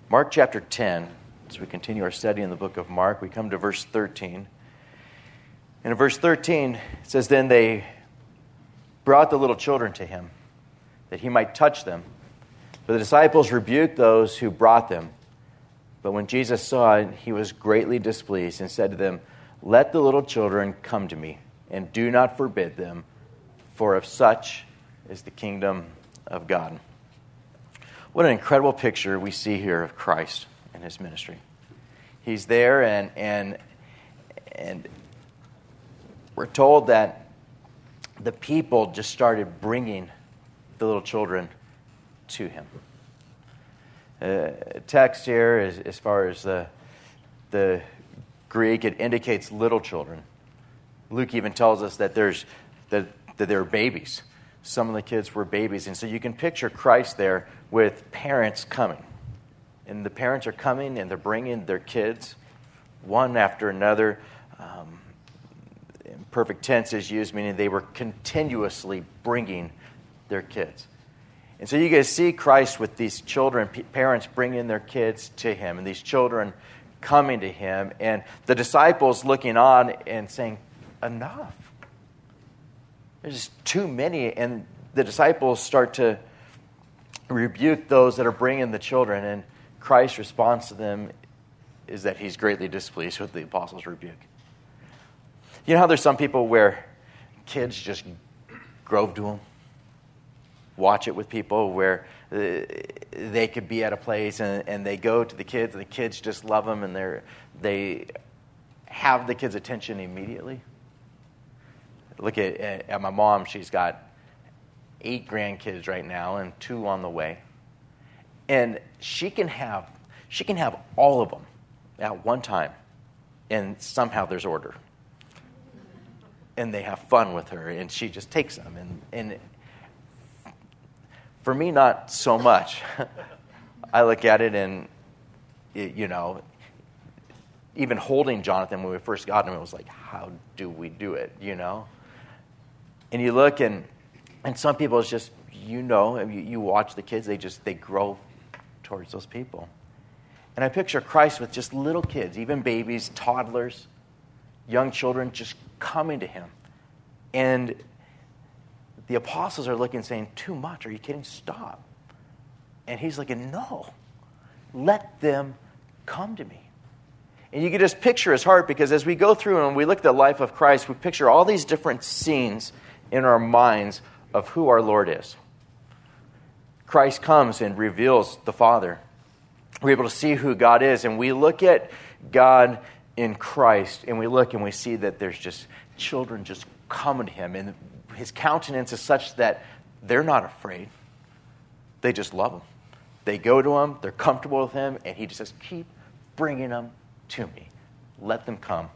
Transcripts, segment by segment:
Mark chapter 10, as we continue our study in the book of Mark, we come to verse 13. And in verse 13, it says, "Then they brought the little children to him, that he might touch them. But the disciples rebuked those who brought them. But when Jesus saw it, he was greatly displeased and said to them, 'Let the little children come to me, and do not forbid them, for of such is the kingdom of God.'" What an incredible picture we see here of Christ and his ministry. He's there, and we're told that the people just started bringing the little children to him. Text here, as far as the Greek, it indicates little children. Luke even tells us that there are babies. Some of the kids were babies. And so you can picture Christ there with parents coming. And the parents are coming and they're bringing their kids one after another. Perfect tense is used, meaning they were continuously bringing their kids. And so you guys see Christ with these children, parents bringing their kids to him, and these children coming to him, and the disciples looking on and saying, "Enough. There's just too many." And the disciples start to rebuke those that are bringing the children, and Christ's response to them is that he's greatly displeased with the apostles' rebuke. You know how there's some people where kids just grove to them? Watch it with people where they could be at a place and they go to the kids and the kids just love them and they have the kids' attention immediately. Look at my mom. She's got 8 grandkids right now and 2 on the way. And she can have all of them at one time, and somehow there's order. And they have fun with her, and she just takes them. And for me, not so much. I look at it and, even holding Jonathan when we first got him, it was like, how do we do it, And you look, and some people, it's just, you watch the kids, they grow towards those people. And I picture Christ with just little kids, even babies, toddlers, young children, just coming to him. And the apostles are looking, saying, "Too much. Are you kidding? Stop." And he's like, "No, let them come to me." And you can just picture his heart, because as we go through and we look at the life of Christ, we picture all these different scenes in our minds of who our Lord is. Christ comes and reveals the Father. We're able to see who God is, and we look at God in Christ, and we look and we see that there's just children just coming to him, and his countenance is such that they're not afraid. They just love him. They go to him, they're comfortable with him, and he just says, "Keep bringing them to me. Let them come.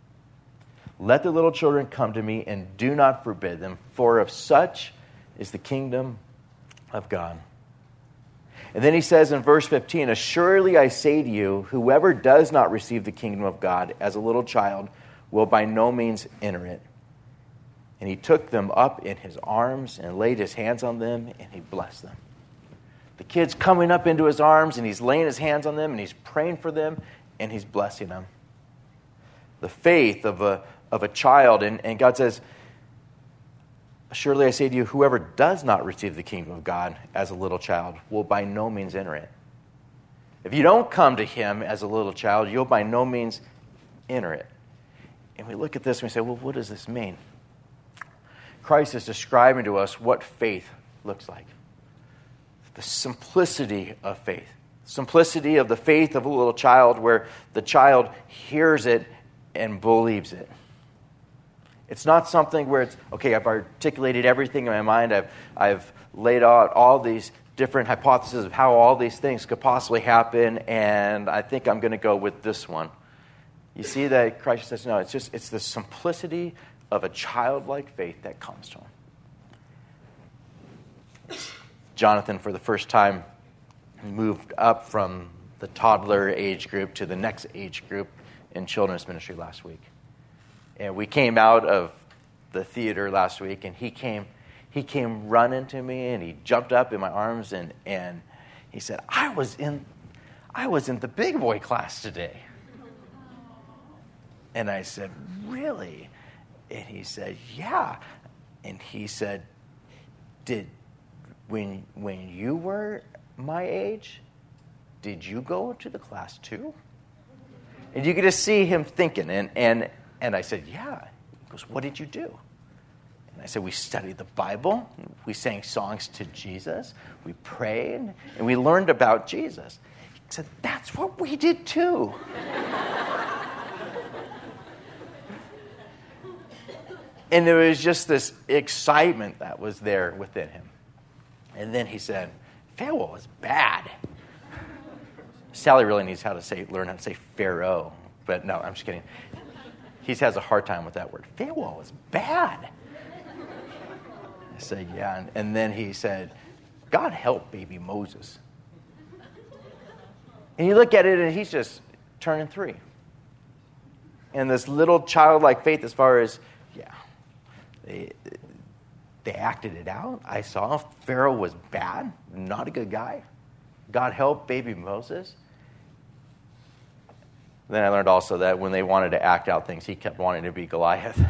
Let the little children come to me, and do not forbid them, for of such is the kingdom of God." And then he says in verse 15, "Assuredly I say to you, whoever does not receive the kingdom of God as a little child will by no means enter it." And he took them up in his arms and laid his hands on them, and he blessed them. The kid's coming up into his arms, and he's laying his hands on them, and he's praying for them, and he's blessing them. The faith of a child, and God says, "Surely I say to you, whoever does not receive the kingdom of God as a little child will by no means enter it." If you don't come to him as a little child, you'll by no means enter it. And we look at this and we say, well, what does this mean? Christ is describing to us what faith looks like. The simplicity of faith. Simplicity of the faith of a little child, where the child hears it and believes it. It's not something where it's, okay, I've articulated everything in my mind. I've laid out all these different hypotheses of how all these things could possibly happen, and I think I'm going to go with this one. You see that Christ says, no, it's the simplicity of a childlike faith that comes to him. Jonathan, for the first time, moved up from the toddler age group to the next age group in children's ministry last week. And we came out of the theater last week, and he came running to me, and he jumped up in my arms, and he said, I was in I was in the big boy class today. And I said, really? And he said, yeah. And he said, when you were my age, did you go to the class too? And you could just see him thinking. And I said, yeah. He goes, what did you do? And I said, we studied the Bible. We sang songs to Jesus. We prayed. And we learned about Jesus. He said, that's what we did too. And there was just this excitement that was there within him. And then he said, Pharaoh is bad. Sally really needs learn how to say Pharaoh. But no, I'm just kidding. He has a hard time with that word. Pharaoh is bad. I said, yeah. And then he said, God help baby Moses. And you look at it and he's just turning 3. And this little childlike faith as far as, yeah, they acted it out. I saw Pharaoh was bad, not a good guy. God help baby Moses. Then I learned also that when they wanted to act out things, he kept wanting to be Goliath.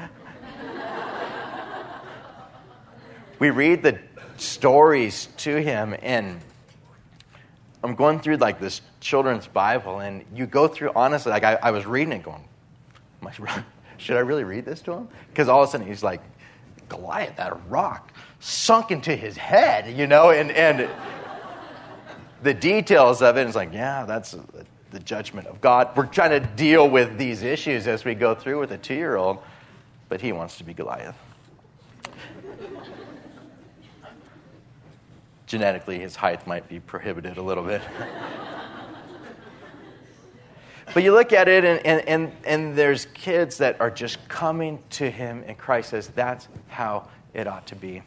We read the stories to him, and I'm going through like this children's Bible, and you go through, honestly, like I was reading it going, should I really read this to him? Because all of a sudden he's like, Goliath, that rock sunk into his head, and the details of it is like, yeah, that's the judgment of God. We're trying to deal with these issues as we go through with a 2-year-old, but he wants to be Goliath. Genetically, his height might be prohibited a little bit. But you look at it, and there's kids that are just coming to him, and Christ says that's how it ought to be.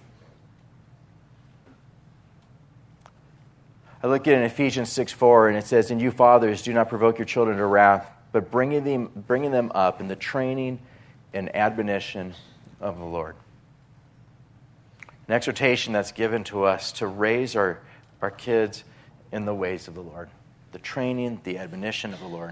I look at it in Ephesians 6:4, and it says, and you fathers, do not provoke your children to wrath, but bringing them up in the training and admonition of the Lord. An exhortation that's given to us to raise our kids in the ways of the Lord. The training, the admonition of the Lord.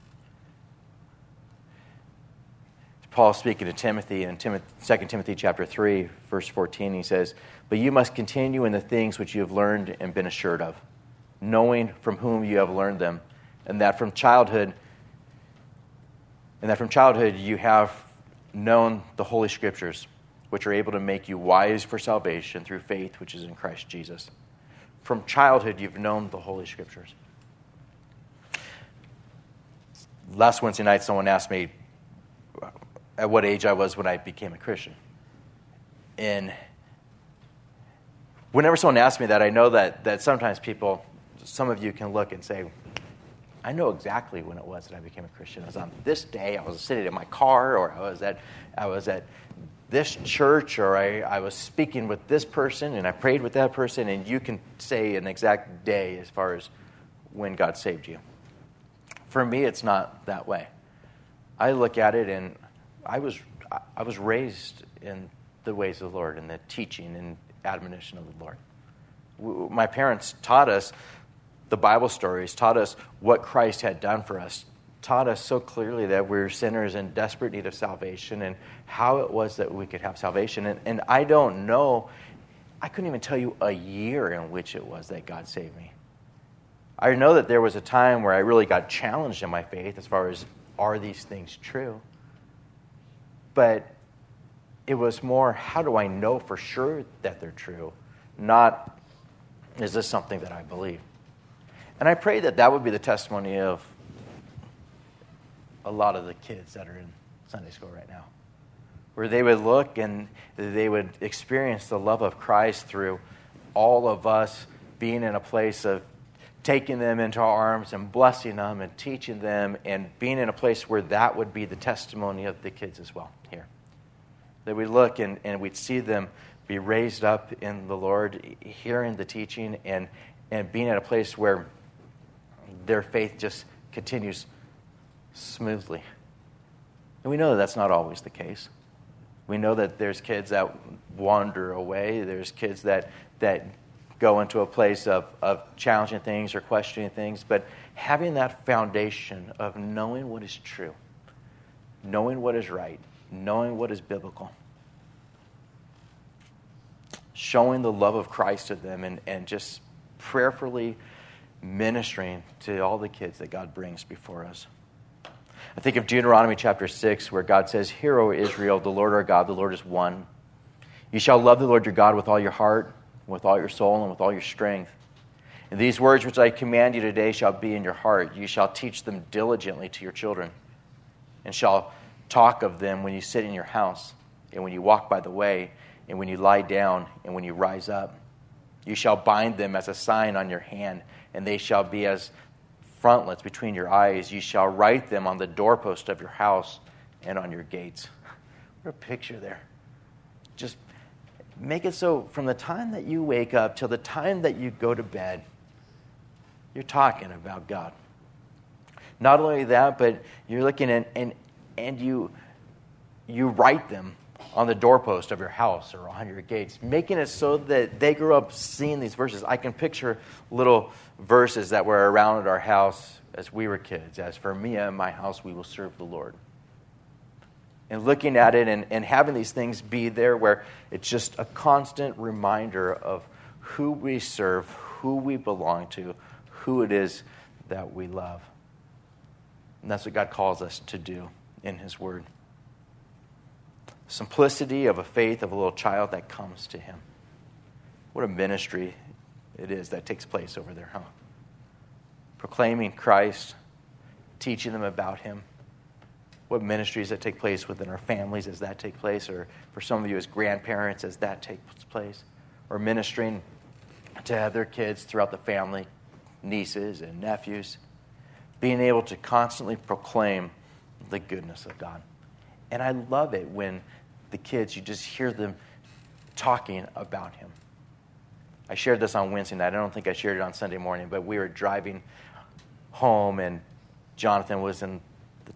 Paul speaking to Timothy in 2 Timothy chapter 3, verse 14, he says, but you must continue in the things which you have learned and been assured of, knowing from whom you have learned them, and that from childhood you have known the Holy Scriptures, which are able to make you wise for salvation through faith which is in Christ Jesus. From childhood you've known the Holy Scriptures. Last Wednesday night someone asked me at what age I was when I became a Christian. And whenever someone asks me that, I know that sometimes some of you can look and say, I know exactly when it was that I became a Christian. It was on this day, I was sitting in my car, or I was at this church, or I was speaking with this person, and I prayed with that person, and you can say an exact day as far as when God saved you. For me, it's not that way. I look at it, and I was raised in the ways of the Lord, and the teaching and admonition of the Lord. My parents taught us the Bible stories, taught us what Christ had done for us, taught us so clearly that we're sinners in desperate need of salvation and how it was that we could have salvation. And I don't know, I couldn't even tell you a year in which it was that God saved me. I know that there was a time where I really got challenged in my faith as far as, are these things true? But it was more, how do I know for sure that they're true? Not, is this something that I believe? And I pray that would be the testimony of a lot of the kids that are in Sunday school right now, where they would look and they would experience the love of Christ through all of us being in a place of taking them into our arms and blessing them and teaching them, and being in a place where that would be the testimony of the kids as well here. That we look and we'd see them be raised up in the Lord, hearing the teaching, and being in a place where their faith just continues smoothly. And we know that that's not always the case. We know that there's kids that wander away. There's kids that go into a place of challenging things or questioning things, but having that foundation of knowing what is true, knowing what is right, knowing what is biblical, showing the love of Christ to them, and just prayerfully ministering to all the kids that God brings before us. I think of Deuteronomy chapter 6, where God says, "Hear, O Israel, the Lord our God, the Lord is one. You shall love the Lord your God with all your heart, with all your soul, and with all your strength. And these words which I command you today shall be in your heart. You shall teach them diligently to your children, and shall talk of them when you sit in your house, and when you walk by the way, and when you lie down, and when you rise up. You shall bind them as a sign on your hand, and they shall be as frontlets between your eyes. You shall write them on the doorpost of your house and on your gates." What a picture there. Just make it so from the time that you wake up till the time that you go to bed, you're talking about God. Not only that, but you're looking at and you write them on the doorpost of your house or on your gates, making it so that they grew up seeing these verses. I can picture little verses that were around at our house as we were kids. As for me and my house, we will serve the Lord. And looking at it and having these things be there where it's just a constant reminder of who we serve, who we belong to, who it is that we love. And that's what God calls us to do in His Word. Simplicity of a faith of a little child that comes to Him. What a ministry it is that takes place over there, huh? Proclaiming Christ, teaching them about Him. What ministries that take place within our families as that take place, or for some of you as grandparents as that takes place, or ministering to other kids throughout the family, nieces and nephews, being able to constantly proclaim the goodness of God. And I love it when the kids, you just hear them talking about Him. I shared this on Wednesday night. I don't think I shared it on Sunday morning, but we were driving home and Jonathan was in the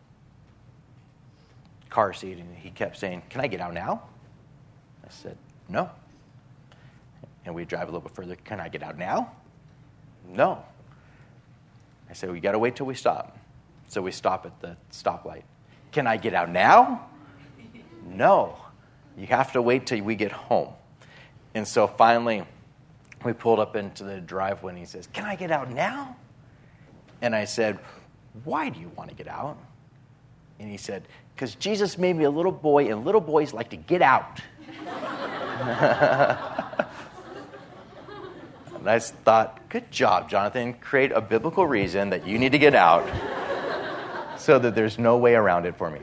car seat and he kept saying, "Can I get out now?" I said, "No." And we drive a little bit further. "Can I get out now?" "No." I said, "We got to wait till we stop." So we stop at the stoplight. "Can I get out now?" "No. You have to wait till we get home." And so finally, we pulled up into the driveway and he says, "Can I get out now?" And I said, "Why do you want to get out?" And he said, "Because Jesus made me a little boy, and little boys like to get out." And I thought, good job, Jonathan. Create a biblical reason that you need to get out so that there's no way around it for me.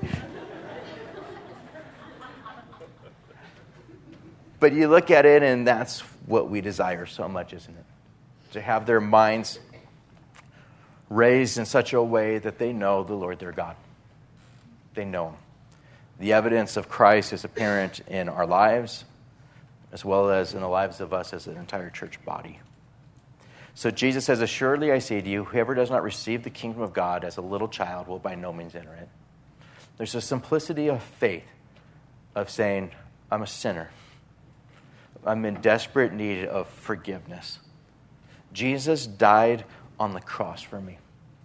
But you look at it, and that's what we desire so much, isn't it? To have their minds raised in such a way that they know the Lord their God. They know Him. The evidence of Christ is apparent in our lives, as well as in the lives of us as an entire church body. So Jesus says, "Assuredly I say to you, whoever does not receive the kingdom of God as a little child will by no means enter it." There's a simplicity of faith of saying, I'm a sinner. I'm in desperate need of forgiveness. Jesus died on the cross for me.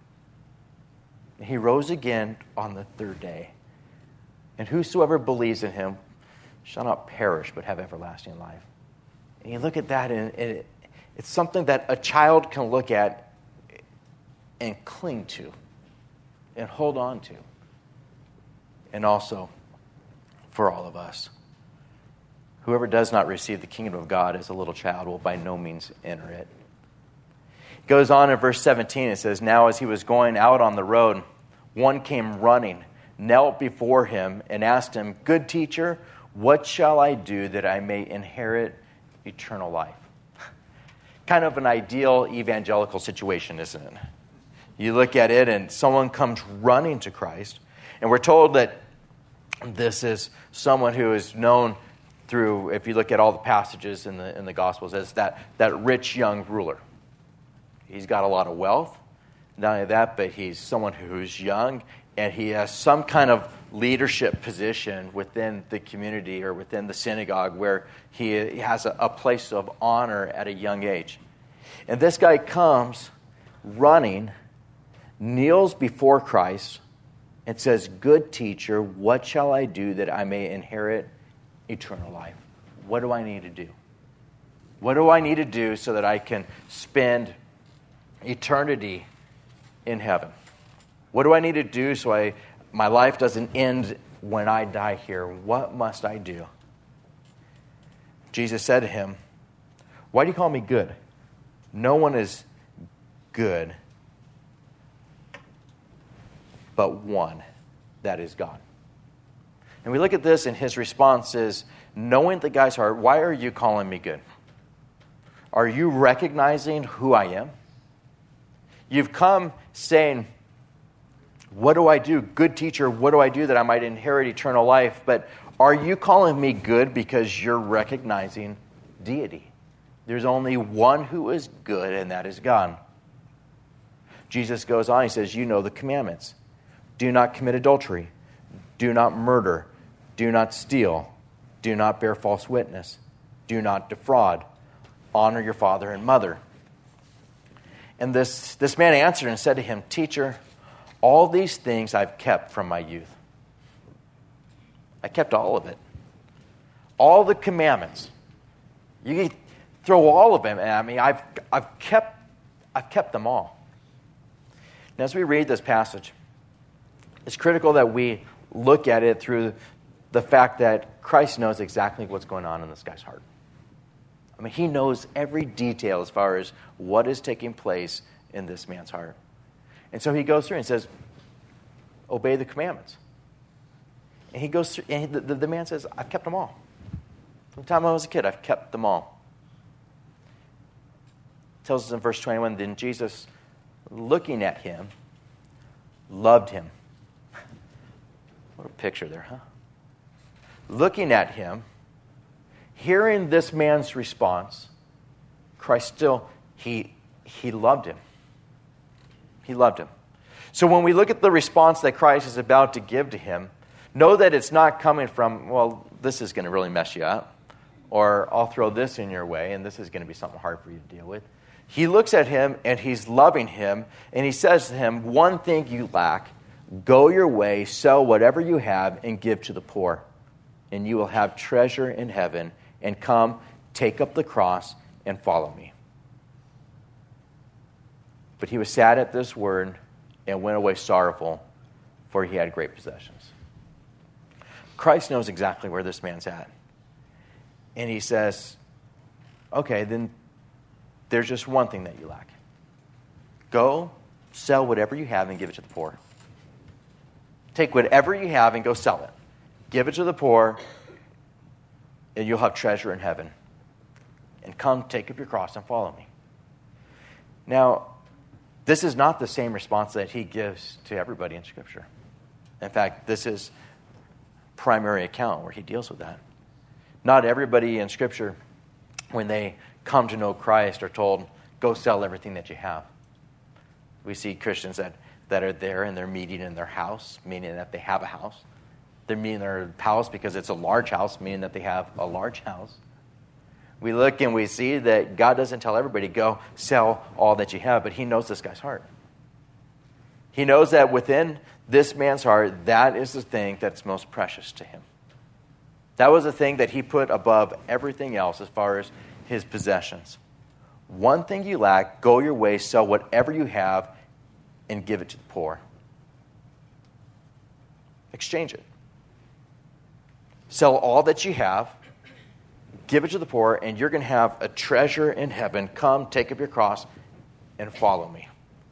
He rose again on the third day. And whosoever believes in Him shall not perish but have everlasting life. And you look at that, and it's something that a child can look at and cling to and hold on to. And also for all of us. Whoever does not receive the kingdom of God as a little child will by no means enter it. It goes on in verse 17. It says, "Now as he was going out on the road, one came running, knelt before him, and asked him, 'Good teacher, what shall I do that I may inherit eternal life?'" Kind of an ideal evangelical situation, isn't it? You look at it, and someone comes running to Christ, and we're told that this is someone who is known through, if you look at all the passages in the Gospels, as that rich young ruler. He's got a lot of wealth. Not only that, but he's someone who's young and he has some kind of leadership position within the community or within the synagogue where he has a place of honor at a young age. And this guy comes running, kneels before Christ, and says, "Good teacher, what shall I do that I may inherit eternal life?" What do I need to do? What do I need to do so that I can spend eternity in heaven? What do I need to do so my life doesn't end when I die here? What must I do? Jesus said to him, "Why do you call me good? No one is good but one, that is God." And we look at this, and his response is, knowing the guy's heart, why are you calling me good? Are you recognizing who I am? You've come saying, "What do I do? Good teacher, what do I do that I might inherit eternal life?" But are you calling me good because you're recognizing deity? There's only one who is good, and that is God. Jesus goes on, he says, "You know the commandments. Do not commit adultery. Do not murder. Do not steal. Do not bear false witness. Do not defraud. Honor your father and mother." And this man answered and said to him, "Teacher, all these things I've kept from my youth." I kept all of it. All the commandments. You can throw all of them. I mean, I've kept them all. And as we read this passage, it's critical that we look at it through the fact that Christ knows exactly what's going on in this guy's heart. I mean, he knows every detail as far as what is taking place in this man's heart. And so he goes through and says, "Obey the commandments." And he goes through, and the man says, "I've kept them all. From the time I was a kid, I've kept them all." It tells us in verse 21, then Jesus, looking at him, loved him. What a picture there, huh? Looking at him, hearing this man's response, Christ still, he loved him. He loved him. So when we look at the response that Christ is about to give to him, know that it's not coming from, well, this is going to really mess you up, or I'll throw this in your way, and this is going to be something hard for you to deal with. He looks at him, and he's loving him, and he says to him, "One thing you lack, go your way, sell whatever you have, and give to the poor, and you will have treasure in heaven, and come, take up the cross, and follow me." But he was sad at this word and went away sorrowful, for he had great possessions. Christ knows exactly where this man's at. And he says, okay, then there's just one thing that you lack. Go, sell whatever you have, and give it to the poor. Take whatever you have and go sell it. Give it to the poor, and you'll have treasure in heaven. And come, take up your cross, and follow me. Now, this is not the same response that he gives to everybody in Scripture. In fact, this is primary account where he deals with that. Not everybody in Scripture, when they come to know Christ, are told, go sell everything that you have. We see Christians that are there and they're meeting in their house, meaning that they have a house. They're meeting in their house because it's a large house, meaning that they have a large house. We look and we see that God doesn't tell everybody, go sell all that you have, but he knows this guy's heart. He knows that within this man's heart, that is the thing that's most precious to him. That was the thing that he put above everything else as far as his possessions. One thing you lack, go your way, sell whatever you have, and give it to the poor. Exchange it. Sell all that you have, give it to the poor, and you're going to have a treasure in heaven. Come, take up your cross, and follow me.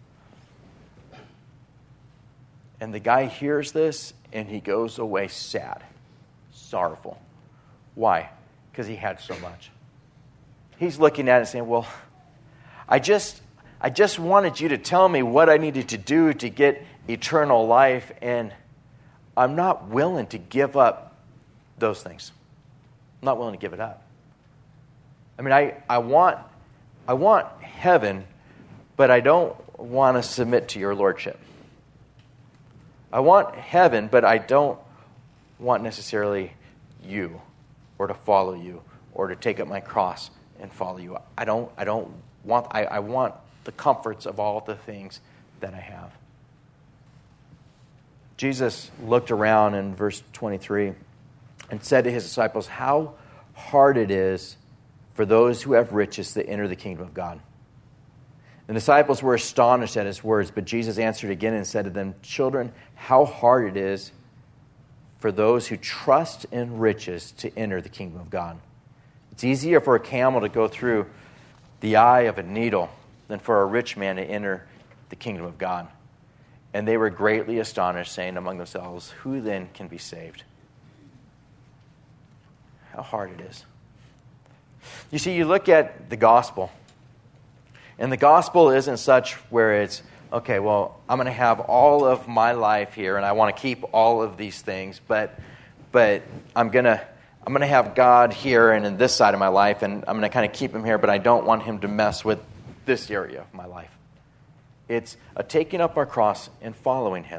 And the guy hears this, and he goes away sad, sorrowful. Why? Because he had so much. He's looking at it and saying, well, I just wanted you to tell me what I needed to do to get eternal life, and I'm not willing to give up those things. I'm not willing to give it up. I mean, I want heaven, but I don't want to submit to your lordship. I want heaven, but I don't want necessarily you, or to follow you, or to take up my cross and follow you. I want the comforts of all the things that I have. Jesus looked around in verse 23 and said to his disciples, how hard it is for those who have riches to enter the kingdom of God. The disciples were astonished at his words, but Jesus answered again and said to them, children, how hard it is for those who trust in riches to enter the kingdom of God. It's easier for a camel to go through the eye of a needle than for a rich man to enter the kingdom of God. And they were greatly astonished, saying among themselves, who then can be saved? How hard it is. You see, you look at the gospel, and the gospel isn't such where it's, okay, well, I'm going to have all of my life here, and I want to keep all of these things, but I'm going to have God here and in this side of my life, and I'm going to kind of keep him here, but I don't want him to mess with this area of my life. It's a taking up our cross and following him.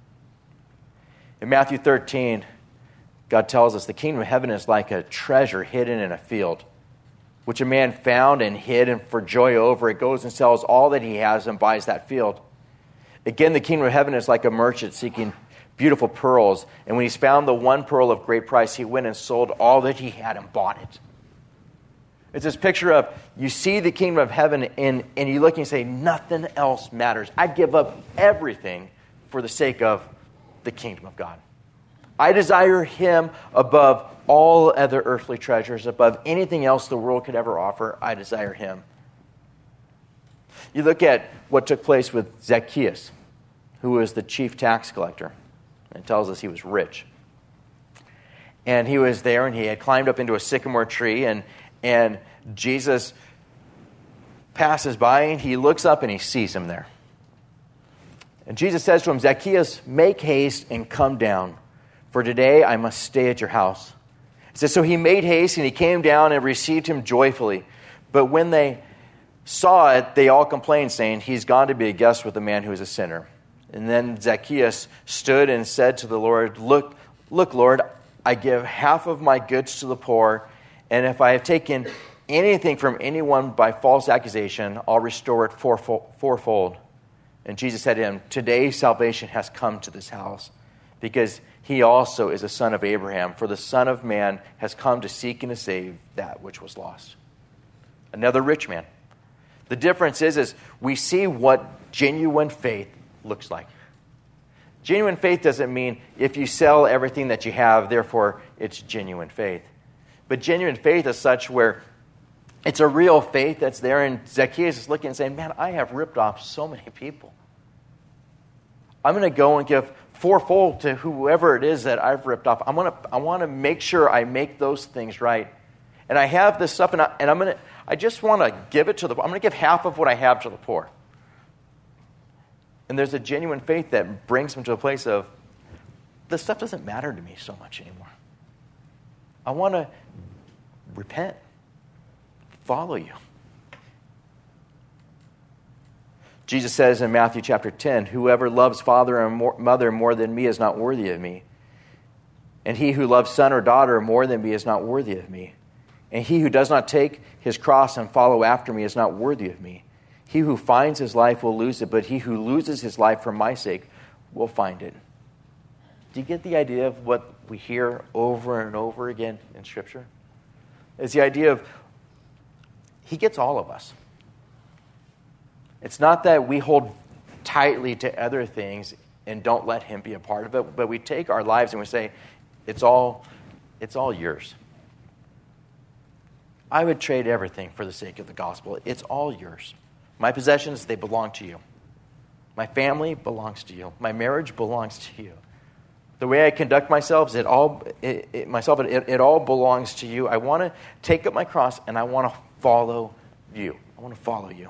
In Matthew 13, God tells us the kingdom of heaven is like a treasure hidden in a field, which a man found and hid, and for joy over it goes and sells all that he has and buys that field. Again, the kingdom of heaven is like a merchant seeking beautiful pearls, and when he's found the one pearl of great price, he went and sold all that he had and bought it. It's this picture of, you see the kingdom of heaven and you look and you say, nothing else matters. I'd give up everything for the sake of the kingdom of God. I desire him above all other earthly treasures, above anything else the world could ever offer. I desire him. You look at what took place with Zacchaeus, who was the chief tax collector. It tells us he was rich. And he was there, and he had climbed up into a sycamore tree, and Jesus passes by, and he looks up, and he sees him there. And Jesus says to him, Zacchaeus, make haste and come down, for today I must stay at your house. It says, so he made haste, and he came down and received him joyfully. But when they saw it, they all complained, saying, he's gone to be a guest with a man who is a sinner. And then Zacchaeus stood and said to the Lord, Look, Lord, I give half of my goods to the poor, and if I have taken anything from anyone by false accusation, I'll restore it fourfold. And Jesus said to him, today salvation has come to this house, because he also is a son of Abraham, for the Son of Man has come to seek and to save that which was lost. Another rich man. The difference is we see what genuine faith looks like. Genuine faith doesn't mean if you sell everything that you have, therefore it's genuine faith. But genuine faith is such where it's a real faith that's there, and Zacchaeus is looking and saying, man, I have ripped off so many people. I'm going to go and give fourfold to whoever it is that I've ripped off. I want to make sure I make those things right. And I have this stuff, and I just want to give it to I'm going to give half of what I have to the poor. And there's a genuine faith that brings them to a place of, this stuff doesn't matter to me so much anymore. I want to repent, follow you. Jesus says in Matthew chapter 10, whoever loves father or mother more than me is not worthy of me. And he who loves son or daughter more than me is not worthy of me. And he who does not take his cross and follow after me is not worthy of me. He who finds his life will lose it, but he who loses his life for my sake will find it. Do you get the idea of what we hear over and over again in Scripture? It's the idea of he gets all of us. It's not that we hold tightly to other things and don't let him be a part of it, but we take our lives and we say, it's all yours. I would trade everything for the sake of the gospel. It's all yours. My possessions, they belong to you. My family belongs to you. My marriage belongs to you. The way I conduct myself, it all belongs to you. I want to take up my cross and I want to follow you. I want to follow you.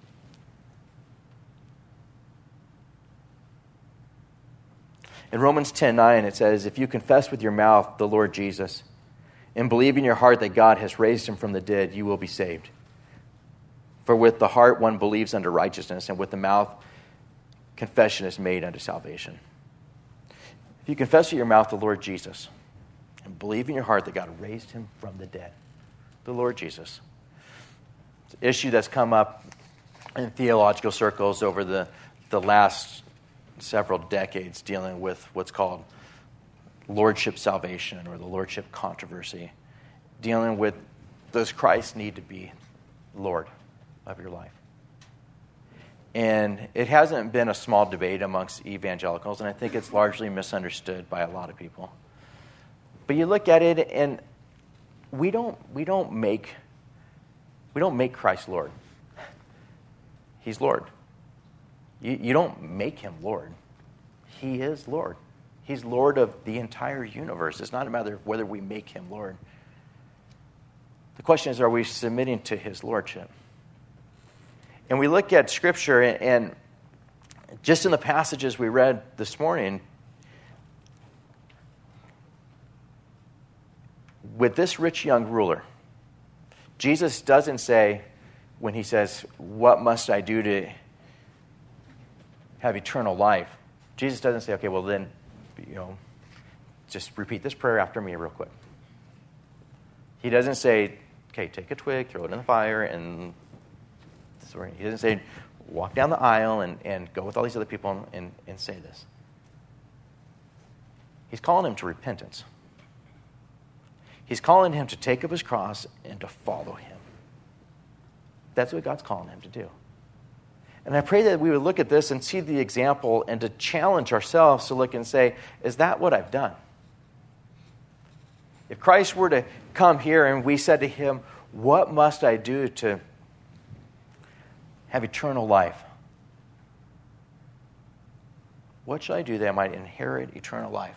In Romans 10:9, it says, if you confess with your mouth the Lord Jesus and believe in your heart that God has raised him from the dead, you will be saved. For with the heart one believes unto righteousness, and with the mouth confession is made unto salvation. If you confess with your mouth the Lord Jesus and believe in your heart that God raised him from the dead, the Lord Jesus. It's an issue that's come up in theological circles over the last several decades, dealing with what's called lordship salvation or the lordship controversy, dealing with, does Christ need to be Lord of your life? And it hasn't been a small debate amongst evangelicals, and I think it's largely misunderstood by a lot of people. But you look at it, and we don't make Christ Lord. He's Lord. You don't make him Lord. He is Lord. He's Lord of the entire universe. It's not a matter of whether we make him Lord. The question is, are we submitting to his lordship? And we look at Scripture, and just in the passages we read this morning, with this rich young ruler, Jesus doesn't say, when he says, what must I do to have eternal life? Jesus doesn't say, okay, well then, just repeat this prayer after me real quick. He doesn't say, okay, take a twig, throw it in the fire, and he doesn't say, walk down the aisle and go with all these other people and say this. He's calling him to repentance. He's calling him to take up his cross and to follow him. That's what God's calling him to do. And I pray that we would look at this and see the example and to challenge ourselves to look and say, is that what I've done? If Christ were to come here and we said to him, what must I do to have eternal life? What should I do that I might inherit eternal life?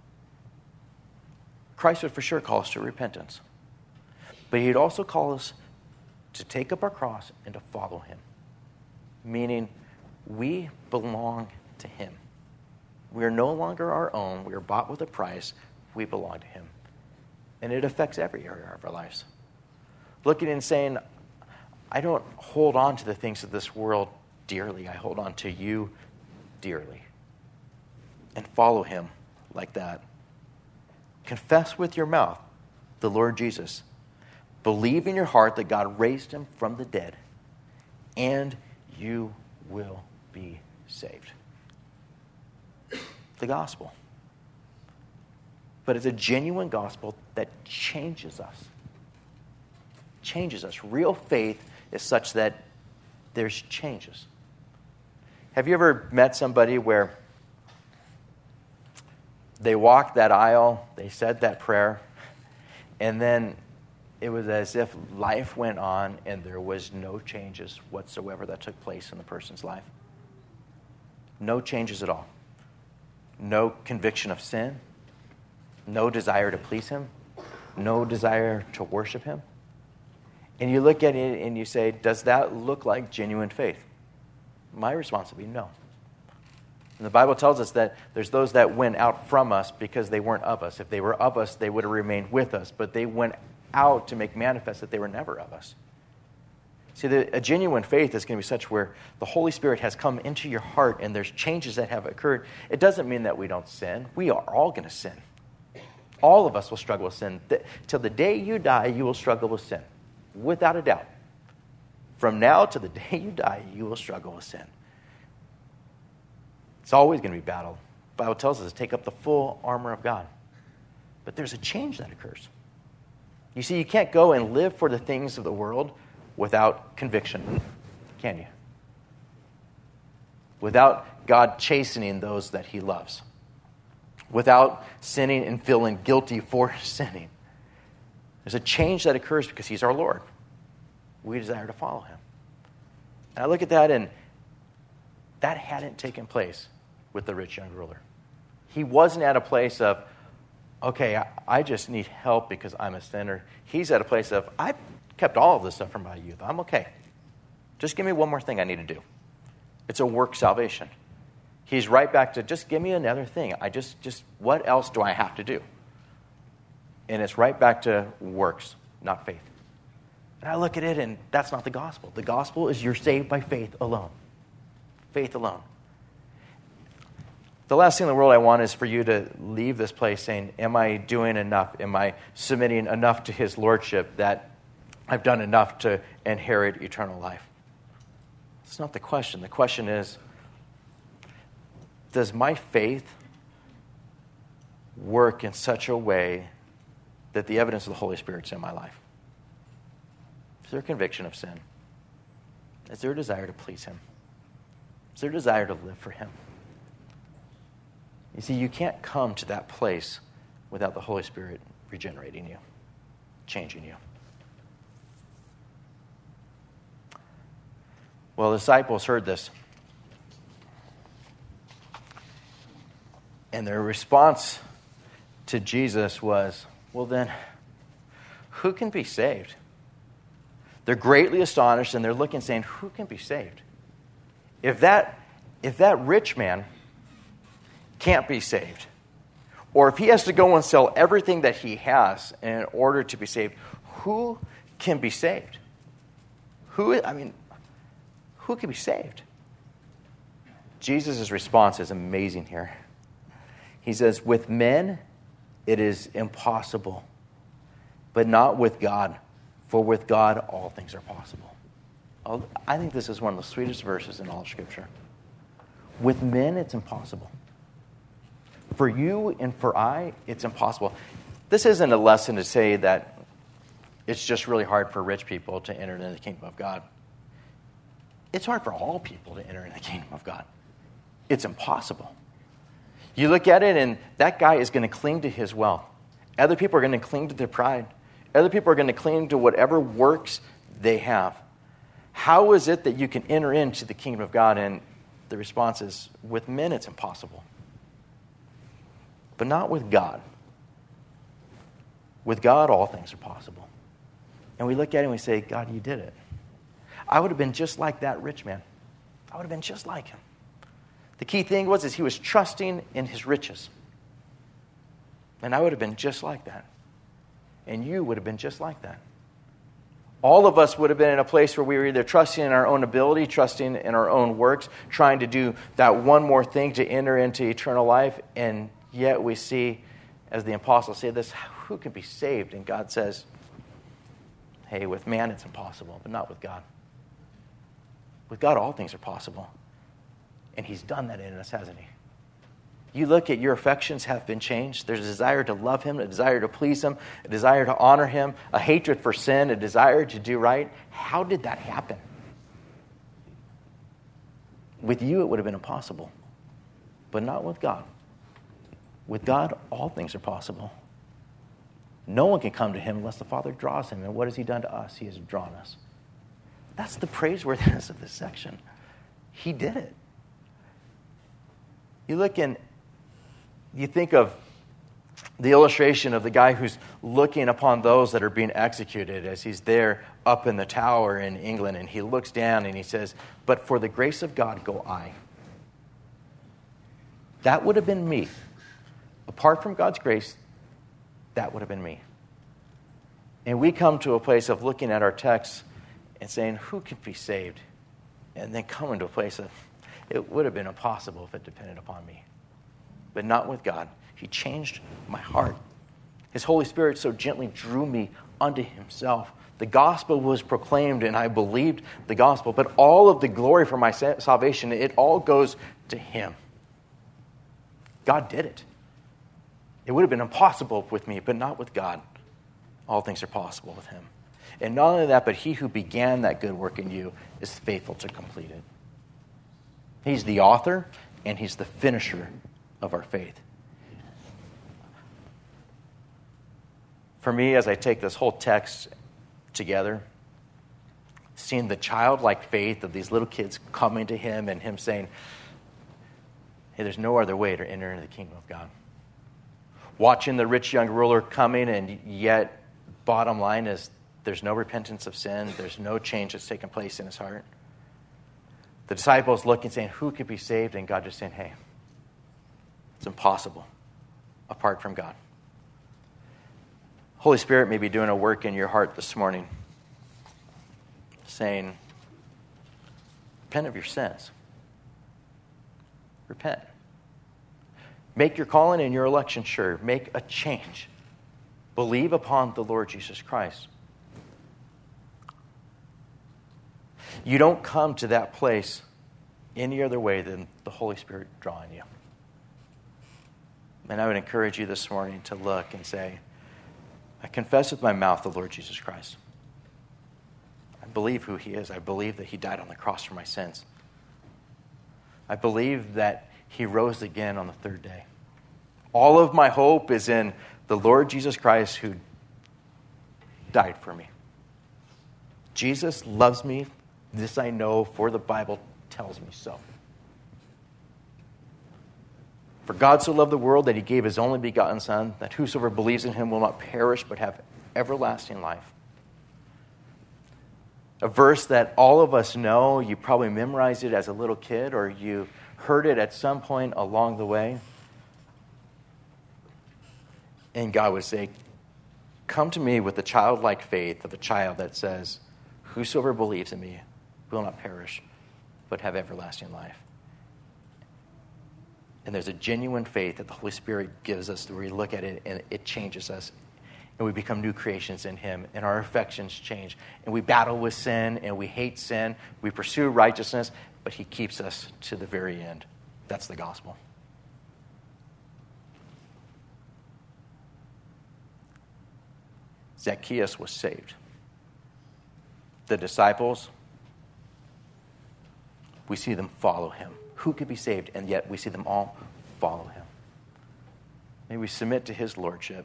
Christ would for sure call us to repentance. But he'd also call us to take up our cross and to follow him. Meaning, we belong to him. We are no longer our own. We are bought with a price. We belong to him. And it affects every area of our lives. Looking and saying, I don't hold on to the things of this world dearly. I hold on to you dearly. And follow him like that. Confess with your mouth the Lord Jesus. Believe in your heart that God raised him from the dead. And you will be saved. The gospel. But it's a genuine gospel that changes us. Changes us. Real faith is such that there's changes. Have you ever met somebody where they walked that aisle, they said that prayer, and then it was as if life went on and there was no changes whatsoever that took place in the person's life? No changes at all. No conviction of sin. No desire to please him. No desire to worship him. And you look at it and you say, does that look like genuine faith? My response would be no. And the Bible tells us that there's those that went out from us because they weren't of us. If they were of us, they would have remained with us. But they went out to make manifest that they were never of us. See, a genuine faith is going to be such where the Holy Spirit has come into your heart and there's changes that have occurred. It doesn't mean that we don't sin. We are all going to sin. All of us will struggle with sin. Till the day you die, you will struggle with sin. Without a doubt. From now to the day you die, you will struggle with sin. It's always going to be battled. The Bible tells us to take up the full armor of God. But there's a change that occurs. You see, you can't go and live for the things of the world without conviction, can you? Without God chastening those that he loves. Without sinning and feeling guilty for sinning. There's a change that occurs because he's our Lord. We desire to follow him. And I look at that, and that hadn't taken place with the rich young ruler. He wasn't at a place of, okay, I just need help because I'm a sinner. He's at a place of, I've kept all of this stuff from my youth. I'm okay. Just give me one more thing I need to do. It's a work salvation. He's right back to, just give me another thing. What else do I have to do? And it's right back to works, not faith. And I look at it, and that's not the gospel. The gospel is you're saved by faith alone. Faith alone. The last thing in the world I want is for you to leave this place saying, am I doing enough? Am I submitting enough to his lordship that I've done enough to inherit eternal life? It's not the question. The question is, does my faith work in such a way that the evidence of the Holy Spirit's in my life? Is there a conviction of sin? Is there a desire to please him? Is there a desire to live for him? You see, you can't come to that place without the Holy Spirit regenerating you, changing you. Well, the disciples heard this. And their response to Jesus was, well then, who can be saved? They're greatly astonished and they're looking saying, who can be saved? If that rich man can't be saved, or if he has to go and sell everything that he has in order to be saved, who can be saved? Who can be saved? Jesus' response is amazing here. He says, with men it is impossible, but not with God, for with God all things are possible. I think this is one of the sweetest verses in all of Scripture. With men it's impossible. For you and for I, it's impossible. This isn't a lesson to say that it's just really hard for rich people to enter into the kingdom of God. It's hard for all people to enter into the kingdom of God. It's impossible. You look at it and that guy is going to cling to his wealth. Other people are going to cling to their pride. Other people are going to cling to whatever works they have. How is it that you can enter into the kingdom of God? And the response is, with men it's impossible. But not with God. With God, all things are possible. And we look at it and we say, God, you did it. I would have been just like that rich man. I would have been just like him. The key thing was he was trusting in his riches. And I would have been just like that. And you would have been just like that. All of us would have been in a place where we were either trusting in our own ability, trusting in our own works, trying to do that one more thing to enter into eternal life. And yet we see, as the apostles say this, who can be saved? And God says, hey, with man it's impossible, but not with God. With God, all things are possible. And he's done that in us, hasn't he? You look at your affections have been changed. There's a desire to love him, a desire to please him, a desire to honor him, a hatred for sin, a desire to do right. How did that happen? With you, it would have been impossible, but not with God. With God, all things are possible. No one can come to him unless the Father draws him. And what has he done to us? He has drawn us. That's the praiseworthiness of this section. He did it. You look and you think of the illustration of the guy who's looking upon those that are being executed as he's there up in the tower in England, and he looks down and he says, but for the grace of God go I. That would have been me. Apart from God's grace, that would have been me. And we come to a place of looking at our texts and saying, who could be saved? And then coming to a place of, it would have been impossible if it depended upon me. But not with God. He changed my heart. His Holy Spirit so gently drew me unto himself. The gospel was proclaimed and I believed the gospel. But all of the glory for my salvation, it all goes to him. God did it. It would have been impossible with me, but not with God. All things are possible with him. And not only that, but he who began that good work in you is faithful to complete it. He's the author and he's the finisher of our faith. For me, as I take this whole text together, seeing the childlike faith of these little kids coming to him and him saying, hey, there's no other way to enter into the kingdom of God. Watching the rich young ruler coming, and yet bottom line is there's no repentance of sin. There's no change that's taken place in his heart. The disciples looking, saying, who could be saved? And God just saying, hey, it's impossible apart from God. Holy Spirit may be doing a work in your heart this morning, saying, repent of your sins. Repent. Make your calling and your election sure. Make a change. Believe upon the Lord Jesus Christ. You don't come to that place any other way than the Holy Spirit drawing you. And I would encourage you this morning to look and say, I confess with my mouth the Lord Jesus Christ. I believe who he is. I believe that he died on the cross for my sins. I believe that he rose again on the third day. All of my hope is in the Lord Jesus Christ who died for me. Jesus loves me. This I know, for the Bible tells me so. For God so loved the world that he gave his only begotten Son, that whosoever believes in him will not perish but have everlasting life. A verse that all of us know. You probably memorized it as a little kid, or you heard it at some point along the way. And God would say, come to me with the childlike faith of a child that says, whosoever believes in me will not perish, but have everlasting life. And there's a genuine faith that the Holy Spirit gives us where we look at it and it changes us. And we become new creations in him, and our affections change. And we battle with sin, and we hate sin. We pursue righteousness, but he keeps us to the very end. That's the gospel. Zacchaeus was saved. The disciples, we see them follow him. Who could be saved? And yet we see them all follow him. May we submit to his lordship.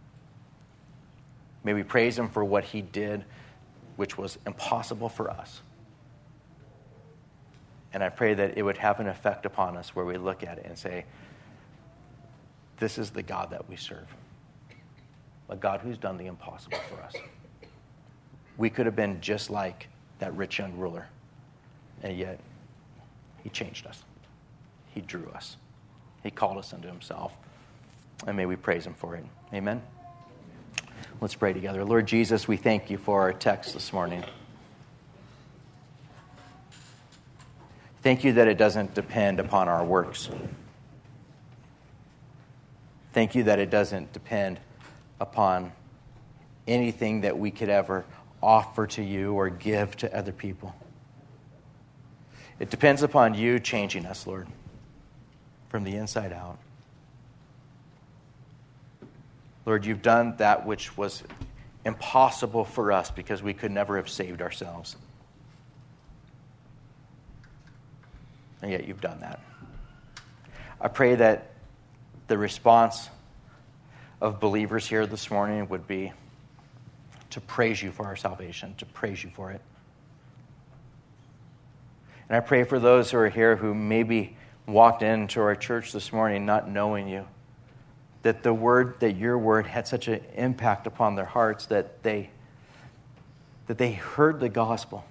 May we praise him for what he did, which was impossible for us. And I pray that it would have an effect upon us where we look at it and say, this is the God that we serve. A God who's done the impossible for us. We could have been just like that rich young ruler, and yet he changed us. He drew us. He called us unto himself. And may we praise him for it. Amen. Let's pray together. Lord Jesus, we thank you for our text this morning. Thank you that it doesn't depend upon our works. Thank you that it doesn't depend upon anything that we could ever offer to you or give to other people. It depends upon you changing us, Lord, from the inside out. Lord, you've done that which was impossible for us because we could never have saved ourselves. And yet you've done that. I pray that the response of believers here this morning would be to praise you for our salvation, to praise you for it. And I pray for those who are here who maybe walked into our church this morning not knowing you, that your word had such an impact upon their hearts that they heard the gospel.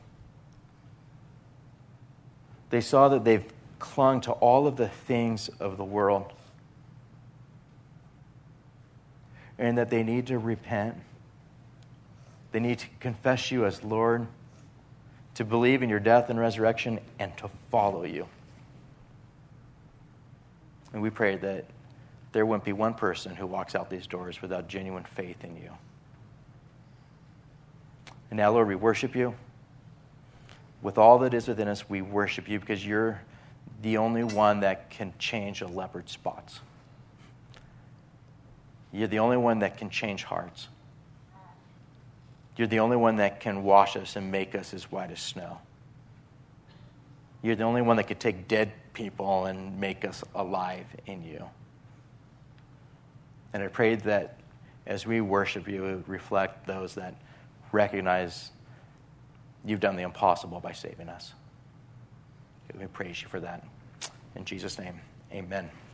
They saw that they've clung to all of the things of the world, and that they need to repent. They need to confess you as Lord, to believe in your death and resurrection, and to follow you. And we pray that there wouldn't be one person who walks out these doors without genuine faith in you. And now, Lord, we worship you. With all that is within us, we worship you because you're the only one that can change a leopard's spots. You're the only one that can change hearts. You're the only one that can wash us and make us as white as snow. You're the only one that could take dead people and make us alive in you. And I pray that as we worship you, it would reflect those that recognize you've done the impossible by saving us. We praise you for that. In Jesus' name, amen.